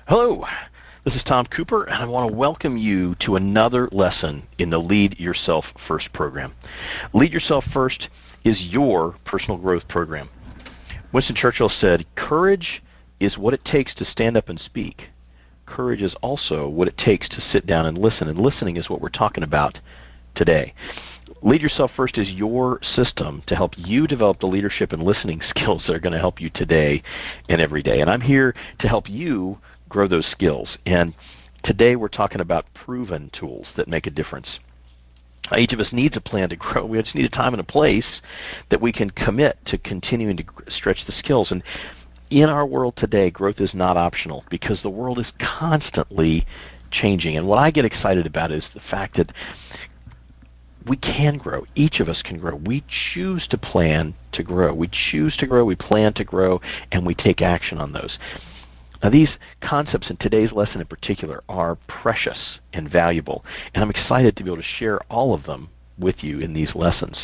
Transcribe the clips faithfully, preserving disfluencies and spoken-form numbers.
Hello, this is Tom Cooper, and I want to welcome you to another lesson in the Lead Yourself First program. Lead Yourself First is your personal growth program. Winston Churchill said, "Courage is what it takes to stand up and speak. Courage is also what it takes to sit down and listen," and listening is what we're talking about today. Lead Yourself First is your system to help you develop the leadership and listening skills that are going to help you today and every day. And I'm here to help you grow those skills. And today we're talking about proven tools that make a difference. Each of us needs a plan to grow. We just need a time and a place that we can commit to continuing to stretch the skills. And in our world today, growth is not optional because the world is constantly changing. And what I get excited about is the fact that we can grow. Each of us can grow. We choose to plan to grow. We choose to grow, we plan to grow, and we take action on those. Now, these concepts in today's lesson in particular are precious and valuable, and I'm excited to be able to share all of them with you in these lessons.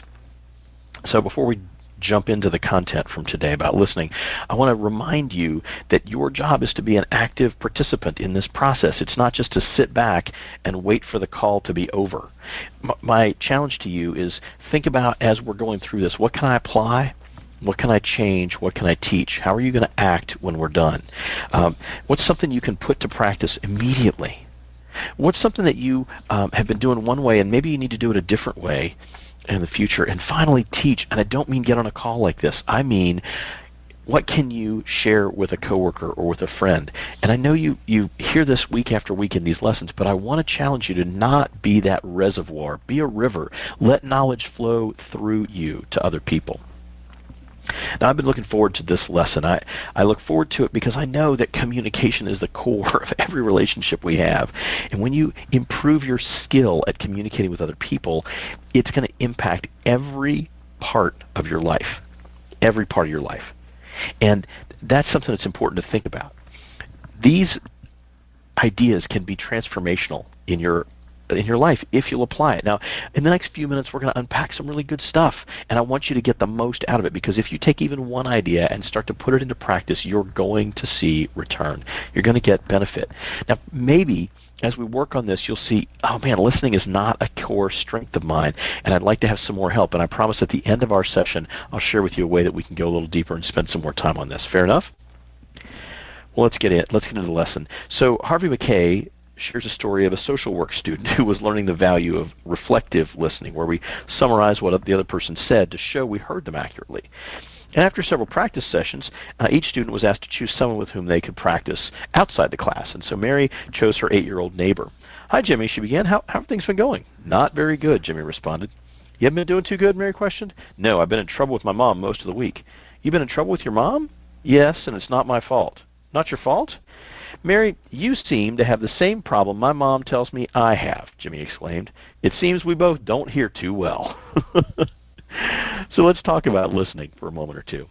So before we jump into the content from today about listening, I want to remind you that your job is to be an active participant in this process. It's not just to sit back and wait for the call to be over. M- my challenge to you is think about, as we're going through this, what can I apply? What can I change? What can I teach? How are you going to act when we're done? Um, what's something you can put to practice immediately? What's something that you um, have been doing one way and maybe you need to do it a different way in the future? And finally, teach. And I don't mean get on a call like this. I mean, what can you share with a coworker or with a friend? And I know you, you hear this week after week in these lessons, but I want to challenge you to not be that reservoir. Be a river. Let knowledge flow through you to other people. Now, I've been looking forward to this lesson. I, I look forward to it because I know that communication is the core of every relationship we have. And when you improve your skill at communicating with other people, it's going to impact every part of your life, every part of your life. And that's something that's important to think about. These ideas can be transformational in your in your life if you'll apply it. Now, in the next few minutes, we're going to unpack some really good stuff, and I want you to get the most out of it, because if you take even one idea and start to put it into practice, you're going to see return. You're going to get benefit. Now, maybe as we work on this, you'll see, oh man, listening is not a core strength of mine, and I'd like to have some more help. And I promise at the end of our session, I'll share with you a way that we can go a little deeper and spend some more time on this. Fair enough? Well, let's get in. Let's get into the lesson. So Harvey Mackay shares a story of a social work student who was learning the value of reflective listening, where we summarize what the other person said to show we heard them accurately. And after several practice sessions, uh, each student was asked to choose someone with whom they could practice outside the class. And so Mary chose her eight-year-old neighbor. "Hi, Jimmy," she began. How, how have things been going?" "Not very good," Jimmy responded. "You haven't been doing too good?" Mary questioned. "No, I've been in trouble with my mom most of the week." "You've been in trouble with your mom?" "Yes, and it's not my fault." "Not your fault?" "Mary, you seem to have the same problem my mom tells me I have," Jimmy exclaimed. "It seems we both don't hear too well." So let's talk about listening for a moment or two.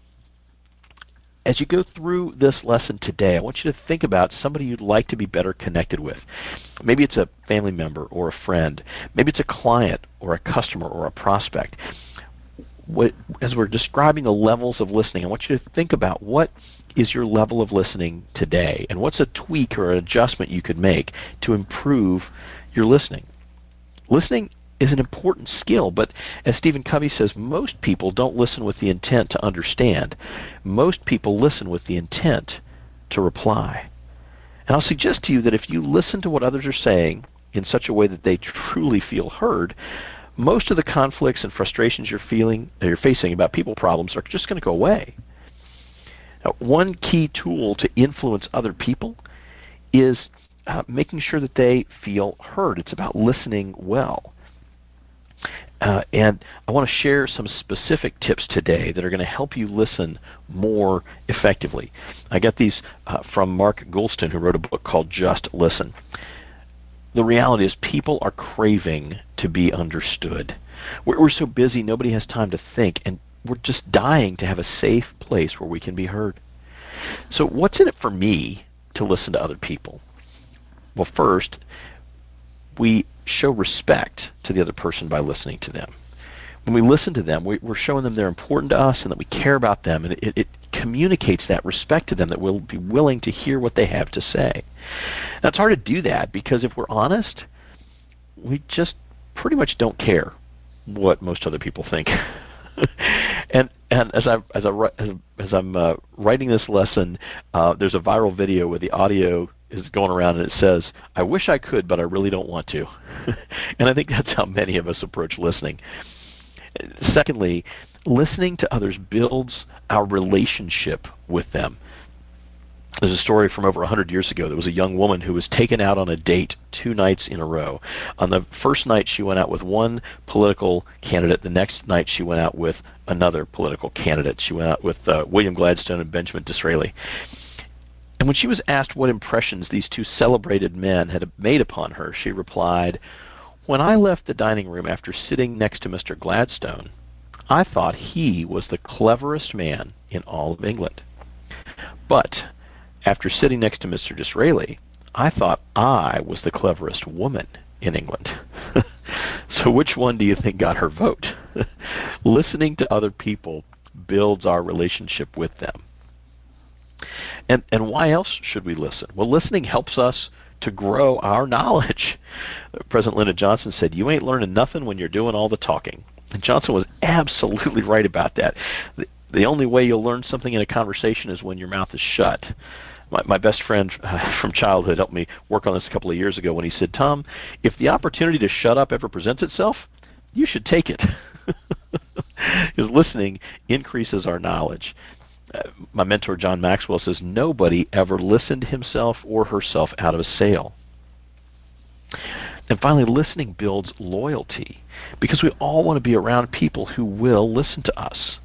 As you go through this lesson today, I want you to think about somebody you'd like to be better connected with. Maybe it's a family member or a friend. Maybe it's a client or a customer or a prospect. What, as we're describing the levels of listening, I want you to think about what is your level of listening today, and what's a tweak or an adjustment you could make to improve your listening. Listening is an important skill, but as Stephen Covey says, most people don't listen with the intent to understand. Most people listen with the intent to reply. And I'll suggest to you that if you listen to what others are saying in such a way that they truly feel heard, most of the conflicts and frustrations you're feeling, that you're facing about people problems are just going to go away. Now, one key tool to influence other people is uh, making sure that they feel heard. It's about listening well. Uh, and I want to share some specific tips today that are going to help you listen more effectively. I got these uh, from Mark Goulston, who wrote a book called Just Listen. The reality is people are craving to be understood. We're, we're so busy, nobody has time to think, and we're just dying to have a safe place where we can be heard. So what's in it for me to listen to other people? Well, first, we show respect to the other person by listening to them. When we listen to them, we, we're showing them they're important to us and that we care about them, and it, it communicates that respect to them, that we'll be willing to hear what they have to say. Now, it's hard to do that because if we're honest, we just pretty much don't care what most other people think. and and as I as I as, as I'm uh, writing this lesson, uh, there's a viral video where the audio is going around and it says, "I wish I could, but I really don't want to." And I think that's how many of us approach listening. Secondly, listening to others builds our relationship with them. There's a story from over one hundred years ago. There was a young woman who was taken out on a date two nights in a row. On the first night, she went out with one political candidate. The next night, she went out with another political candidate. She went out with uh, William Gladstone and Benjamin Disraeli. And when she was asked what impressions these two celebrated men had made upon her, she replied, "When I left the dining room after sitting next to Mister Gladstone, I thought he was the cleverest man in all of England. But after sitting next to Mister Disraeli, I thought I was the cleverest woman in England." So which one do you think got her vote? Listening to other people builds our relationship with them. And and why else should we listen? Well, listening helps us to grow our knowledge. President Lyndon Johnson said, "You ain't learning nothing when you're doing all the talking." And Johnson was absolutely right about that. The, the only way you'll learn something in a conversation is when your mouth is shut. My, my best friend uh, from childhood helped me work on this a couple of years ago when he said, "Tom, if the opportunity to shut up ever presents itself, you should take it." Because listening increases our knowledge. Uh, my mentor, John Maxwell, says, "Nobody ever listened himself or herself out of a sale." And finally, listening builds loyalty because we all want to be around people who will listen to us.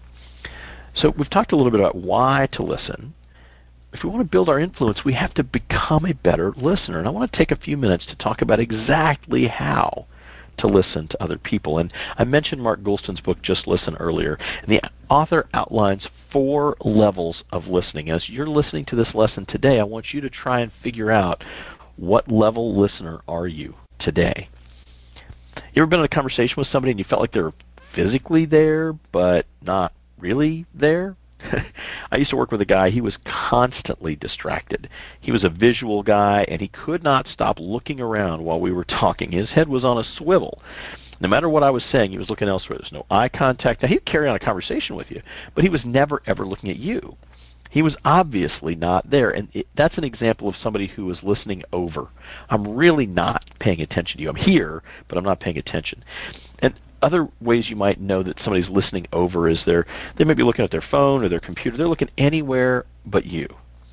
So we've talked a little bit about why to listen. If we want to build our influence, we have to become a better listener. And I want to take a few minutes to talk about exactly how to listen to other people. And I mentioned Mark Goulston's book, Just Listen, earlier. And the author outlines four levels of listening. As you're listening to this lesson today, I want you to try and figure out, what level listener are you today? You ever been in a conversation with somebody and you felt like they were physically there, but not really there? I used to work with a guy, he was constantly distracted. He was a visual guy, and he could not stop looking around while we were talking. His head was on a swivel. No matter what I was saying, he was looking elsewhere. There's no eye contact. Now, he'd carry on a conversation with you, but he was never, ever looking at you. He was obviously not there, and it, that's an example of somebody who was listening over. I'm really not paying attention to you. I'm here, but I'm not paying attention. And other ways you might know that somebody's listening over is they're, they may be looking at their phone or their computer. They're looking anywhere but you.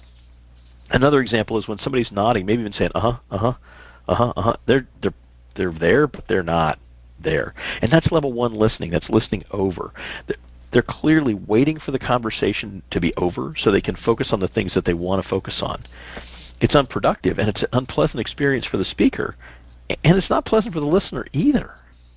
Another example is when somebody's nodding, maybe even saying, uh-huh, uh-huh, uh-huh, uh-huh. They're, they're, they're there, but they're not there. And that's level one listening. That's listening over. They're, they're clearly waiting for the conversation to be over so they can focus on the things that they want to focus on. It's unproductive, and it's an unpleasant experience for the speaker, and it's not pleasant for the listener either.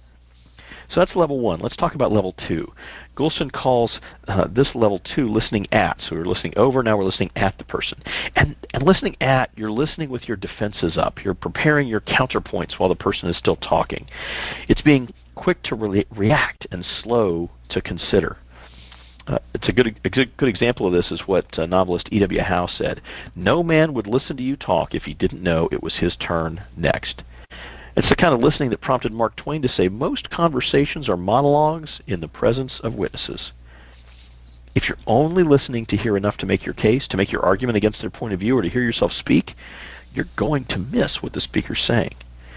So that's level one. Let's talk about level two. Goulston calls uh, this level two listening at. So we're listening over, now we're listening at the person. And, and listening at, you're listening with your defenses up. You're preparing your counterpoints while the person is still talking. It's being quick to re- react and slow to consider. Uh, it's a good, a good good example of this is what uh, novelist E W Howe said. "No man would listen to you talk if he didn't know it was his turn next." It's the kind of listening that prompted Mark Twain to say, "Most conversations are monologues in the presence of witnesses." If you're only listening to hear enough to make your case, to make your argument against their point of view, or to hear yourself speak, you're going to miss what the speaker's saying.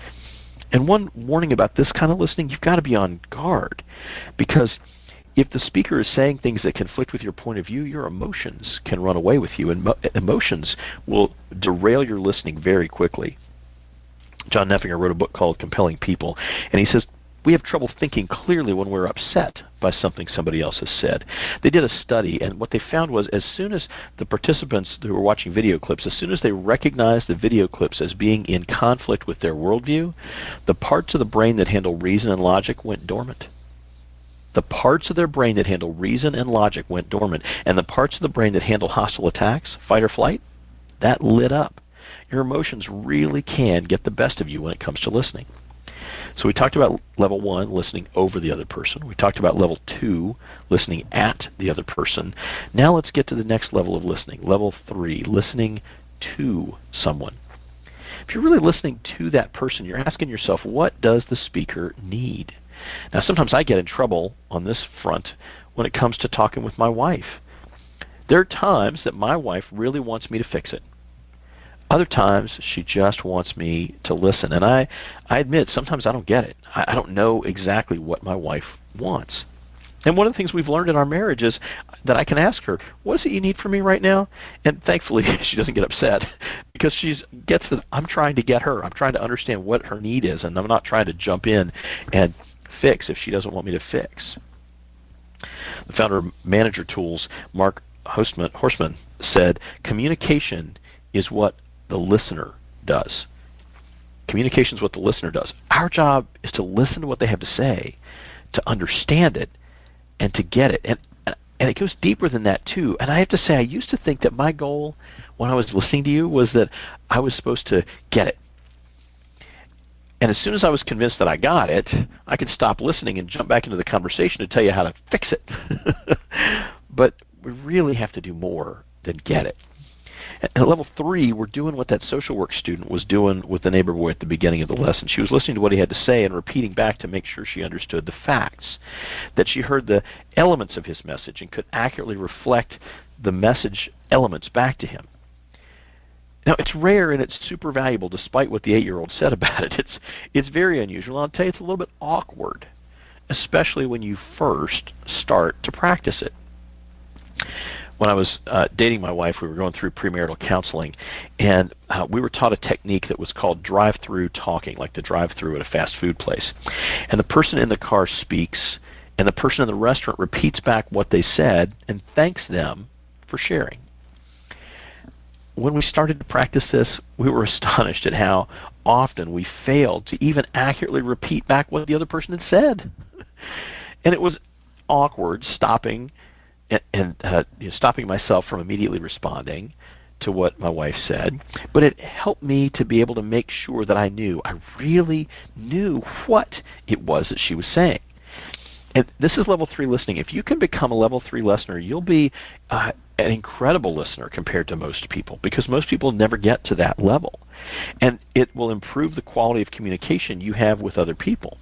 And one warning about this kind of listening, you've got to be on guard. Because if the speaker is saying things that conflict with your point of view, your emotions can run away with you, and mo- emotions will derail your listening very quickly. John Neffinger wrote a book called Compelling People, and he says, we have trouble thinking clearly when we're upset by something somebody else has said. They did a study, and what they found was as soon as the participants who were watching video clips, as soon as they recognized the video clips as being in conflict with their worldview, the parts of the brain that handle reason and logic went dormant. The parts of their brain that handle reason and logic went dormant, and the parts of the brain that handle hostile attacks, fight or flight, that lit up. Your emotions really can get the best of you when it comes to listening. So we talked about level one, listening over the other person. We talked about level two, listening at the other person. Now let's get to the next level of listening. Level three, listening to someone. If you're really listening to that person, you're asking yourself, what does the speaker need? Now, sometimes I get in trouble on this front when it comes to talking with my wife. There are times that my wife really wants me to fix it. Other times, she just wants me to listen. And I, I admit, sometimes I don't get it. I, I don't know exactly what my wife wants. And one of the things we've learned in our marriage is that I can ask her, what is it you need from me right now? And thankfully, she doesn't get upset because she gets that I'm trying to get her. I'm trying to understand what her need is, and I'm not trying to jump in and fix if she doesn't want me to fix. The founder of Manager Tools, Mark Horstman, Horstman said, communication is what the listener does. Communication is what the listener does. Our job is to listen to what they have to say, to understand it, and to get it. And and it goes deeper than that, too. And I have to say, I used to think that my goal when I was listening to you was that I was supposed to get it. And as soon as I was convinced that I got it, I could stop listening and jump back into the conversation to tell you how to fix it. But we really have to do more than get it. At level three, we're doing what that social work student was doing with the neighbor boy at the beginning of the lesson. She was listening to what he had to say and repeating back to make sure she understood the facts, that she heard the elements of his message and could accurately reflect the message elements back to him. Now, it's rare and it's super valuable despite what the eight-year-old said about it. It's, it's very unusual. I'll tell you, it's a little bit awkward, especially when you first start to practice it. When I was uh, dating my wife, we were going through premarital counseling, and uh, we were taught a technique that was called drive-through talking, like the drive-through at a fast food place. And the person in the car speaks, and the person in the restaurant repeats back what they said and thanks them for sharing. When we started to practice this, we were astonished at how often we failed to even accurately repeat back what the other person had said. And it was awkward stopping and, and uh, you know, stopping myself from immediately responding to what my wife said. But it helped me to be able to make sure that I knew, I really knew what it was that she was saying. And this is level three listening. If you can become a level three listener, you'll be uh, an incredible listener compared to most people, because most people never get to that level. And it will improve the quality of communication you have with other people.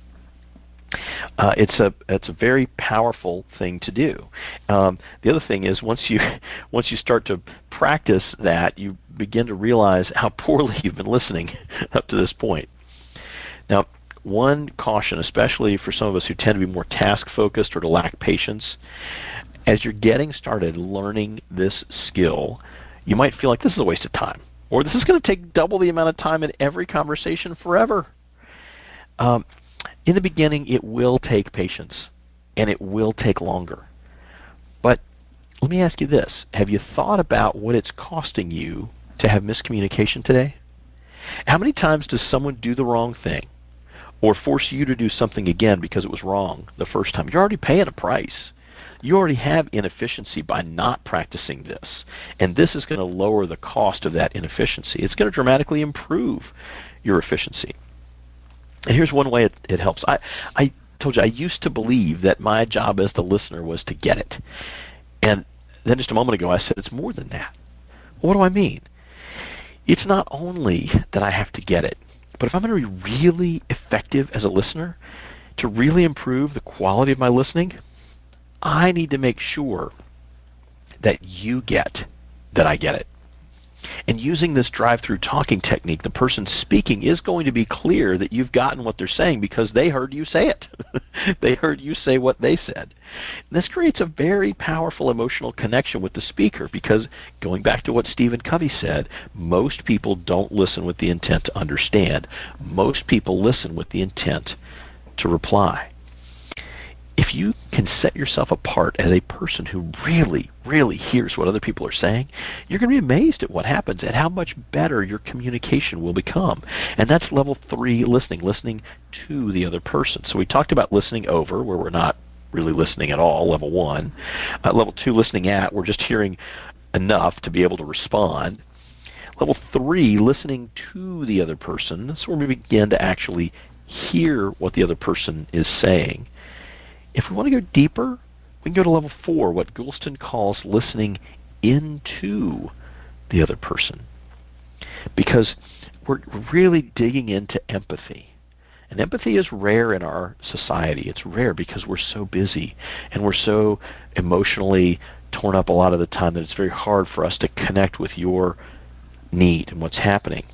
Uh, it's a it's a very powerful thing to do. Um, the other thing is once you once you start to practice that, you begin to realize how poorly you've been listening up to this point. Now, one caution, especially for some of us who tend to be more task-focused or to lack patience, as you're getting started learning this skill, you might feel like this is a waste of time, or this is going to take double the amount of time in every conversation forever. Um, in the beginning, it will take patience, and it will take longer. But let me ask you this. Have you thought about what it's costing you to have miscommunication today? How many times does someone do the wrong thing or force you to do something again because it was wrong the first time? You're already paying a price. You already have inefficiency by not practicing this. And this is going to lower the cost of that inefficiency. It's going to dramatically improve your efficiency. And here's one way it, it helps. I, I told you I used to believe that my job as the listener was to get it. And then just a moment ago I said it's more than that. What do I mean? It's not only that I have to get it, but if I'm going to be really effective as a listener, to really improve the quality of my listening, I need to make sure that you get that I get it. And using this drive-through talking technique, the person speaking is going to be clear that you've gotten what they're saying because they heard you say it. They heard you say what they said. This creates a very powerful emotional connection with the speaker because, going back to what Stephen Covey said, most people don't listen with the intent to understand. Most people listen with the intent to reply. If you can set yourself apart as a person who really, really hears what other people are saying, you're going to be amazed at what happens and how much better your communication will become. And that's level three listening, listening to the other person. So we talked about listening over, where we're not really listening at all, level one. Uh, level two, listening at, we're just hearing enough to be able to respond. Level three, listening to the other person, that's where we begin to actually hear what the other person is saying. If we want to go deeper, we can go to level four, what Goulston calls listening into the other person. Because we're really digging into empathy. And empathy is rare in our society. It's rare because we're so busy and we're so emotionally torn up a lot of the time that it's very hard for us to connect with your need and what's happening.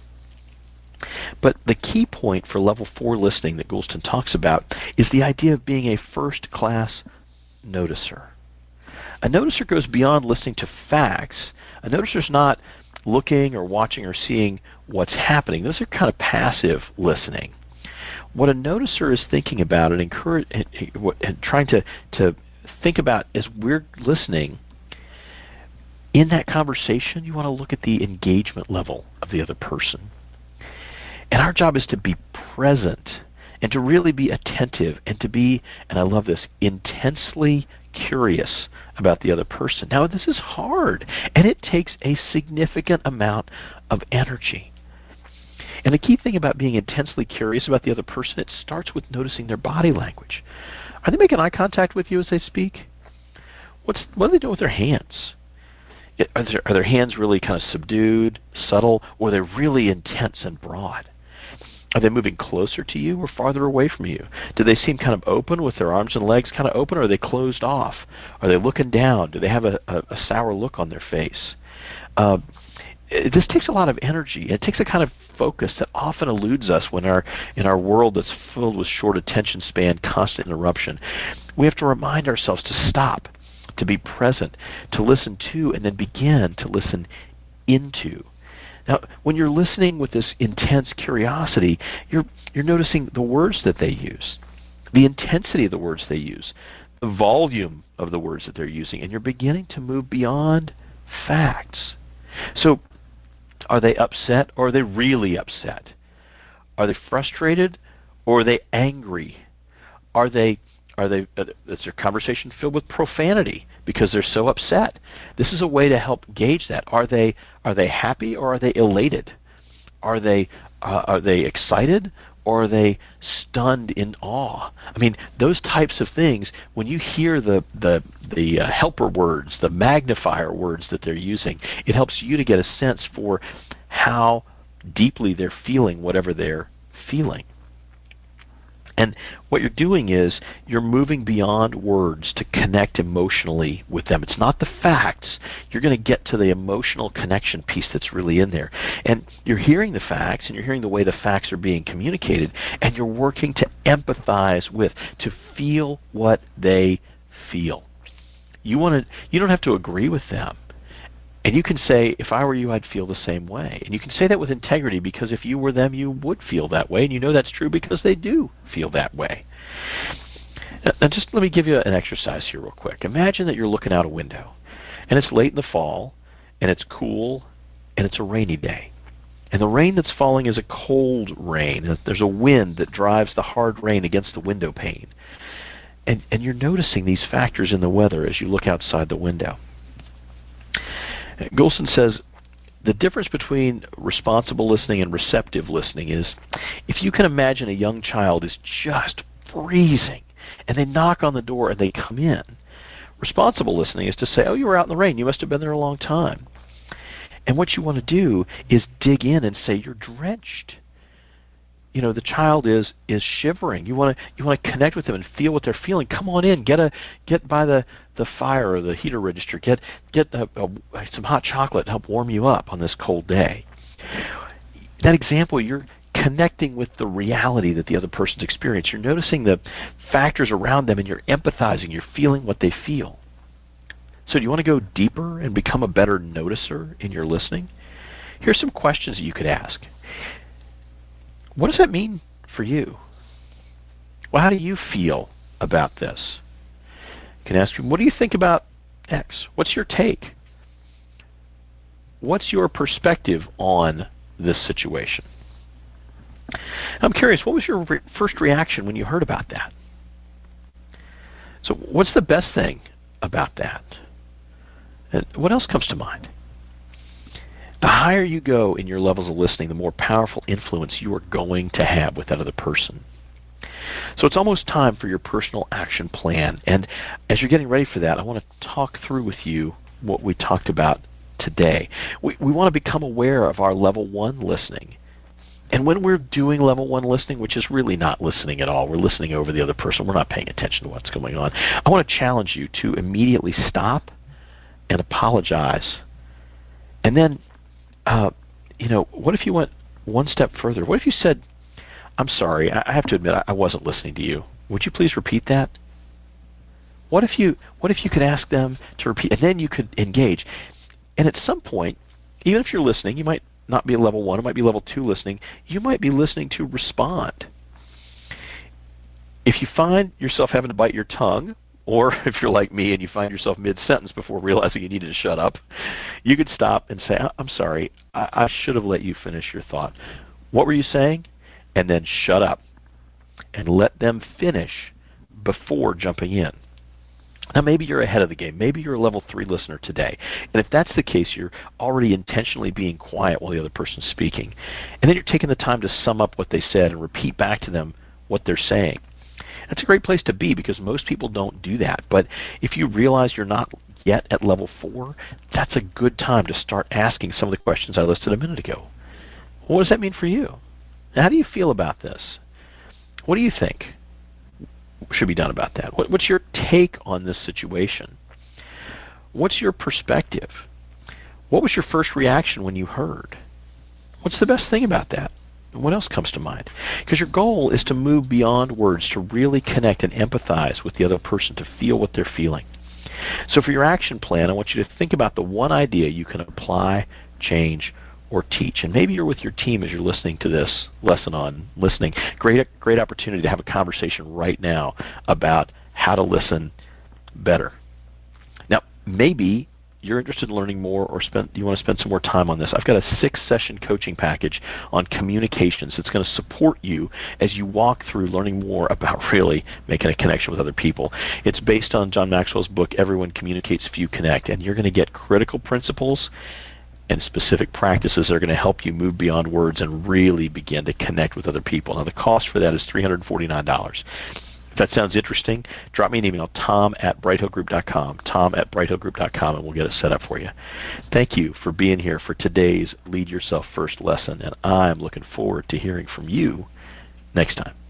But the key point for level four listening that Goulston talks about is the idea of being a first-class noticer. A noticer goes beyond listening to facts. A noticer is not looking or watching or seeing what's happening. Those are kind of passive listening. What a noticer is thinking about and, encourage, and trying to, to think about as we're listening, in that conversation, you want to look at the engagement level of the other person. And our job is to be present and to really be attentive and to be, and I love this, intensely curious about the other person. Now, this is hard, and it takes a significant amount of energy. And the key thing about being intensely curious about the other person, it starts with noticing their body language. Are they making eye contact with you as they speak? What's, what are they doing with their hands? Are, there, are their hands really kind of subdued, subtle, or are they really intense and broad? Are they moving closer to you or farther away from you? Do they seem kind of open with their arms and legs kind of open, or are they closed off? Are they looking down? Do they have a, a, a sour look on their face? Uh, it, this takes a lot of energy. It takes a kind of focus that often eludes us when our in our world that's filled with short attention span, constant interruption. We have to remind ourselves to stop, to be present, to listen to, and then begin to listen into. Now, when you're listening with this intense curiosity, you're you're noticing the words that they use, the intensity of the words they use, the volume of the words that they're using, and you're beginning to move beyond facts. So, are they upset or are they really upset? Are they frustrated or are they angry? Are they Are they? Is their conversation filled with profanity because they're so upset? This is a way to help gauge that. Are they are they happy or are they elated? Are they uh, are they excited or are they stunned in awe? I mean, those types of things. When you hear the the the uh, helper words, the magnifier words that they're using, it helps you to get a sense for how deeply they're feeling whatever they're feeling. And what you're doing is you're moving beyond words to connect emotionally with them. It's not the facts. You're going to get to the emotional connection piece that's really in there. And you're hearing the facts, and you're hearing the way the facts are being communicated, and you're working to empathize with, to feel what they feel. You want to. You don't have to agree with them. And you can say, if I were you, I'd feel the same way. And you can say that with integrity, because if you were them, you would feel that way. And you know that's true because they do feel that way. Now, now just let me give you an exercise here real quick. Imagine that you're looking out a window, and it's late in the fall, and it's cool, and it's a rainy day. And the rain that's falling is a cold rain. There's a wind that drives the hard rain against the window pane. And, and you're noticing these factors in the weather as you look outside the window. Goulston says the difference between responsible listening and receptive listening is, if you can imagine a young child is just freezing and they knock on the door and they come in, responsible listening is to say, oh, you were out in the rain, you must have been there a long time. And what you want to do is dig in and say, you're drenched. You know, the child is is shivering. You want to you want to connect with them and feel what they're feeling. Come on in, get a get by the, the fire or the heater register. Get get a, a, some hot chocolate to help warm you up on this cold day. That example, you're connecting with the reality that the other person's experiencing. You're noticing the factors around them, and you're empathizing. You're feeling what they feel. So, do you want to go deeper and become a better noticer in your listening? Here's some questions that you could ask. What does that mean for you? Well, how do you feel about this? You can ask them, what do you think about X? What's your take? What's your perspective on this situation? I'm curious, what was your re- first reaction when you heard about that? So what's the best thing about that? And what else comes to mind? The higher you go in your levels of listening, the more powerful influence you are going to have with that other person. So it's almost time for your personal action plan. And as you're getting ready for that, I want to talk through with you what we talked about today. We, we want to become aware of our level one listening. And when we're doing level one listening, which is really not listening at all, we're listening over the other person, we're not paying attention to what's going on, I want to challenge you to immediately stop and apologize. And then, uh, you know, what if you went one step further? What if you said, I'm sorry, I have to admit I wasn't listening to you. Would you please repeat that? What if you what if you could ask them to repeat, and then you could engage? And at some point, even if you're listening, you might not be level one, it might be level two listening, you might be listening to respond. If you find yourself having to bite your tongue, or if you're like me and you find yourself mid-sentence before realizing you needed to shut up, you could stop and say, I'm sorry, I, I should have let you finish your thought. What were you saying? And then shut up and let them finish before jumping in. Now, maybe you're ahead of the game. Maybe you're a level three listener today. And if that's the case, you're already intentionally being quiet while the other person's speaking. And then you're taking the time to sum up what they said and repeat back to them what they're saying. That's a great place to be because most people don't do that. But if you realize you're not yet at level four, that's a good time to start asking some of the questions I listed a minute ago. What does that mean for you? How do you feel about this? What do you think should be done about that? What, what's your take on this situation? What's your perspective? What was your first reaction when you heard? What's the best thing about that? And what else comes to mind? Because your goal is to move beyond words, to really connect and empathize with the other person, to feel what they're feeling. So for your action plan, I want you to think about the one idea you can apply, change, or teach. And maybe you're with your team as you're listening to this lesson on listening. Great, great opportunity to have a conversation right now about how to listen better. Now, maybe you're interested in learning more, or spend, you want to spend some more time on this. I've got a six-session coaching package on communications that's going to support you as you walk through learning more about really making a connection with other people. It's based on John Maxwell's book, Everyone Communicates, Few Connect, and you're going to get critical principles and specific practices that are going to help you move beyond words and really begin to connect with other people. Now, the cost for that is three hundred forty-nine dollars. If that sounds interesting, drop me an email, tom at bright hill group dot com, tom at bright hill group dot com, and we'll get it set up for you. Thank you for being here for today's Lead Yourself First lesson, and I'm looking forward to hearing from you next time.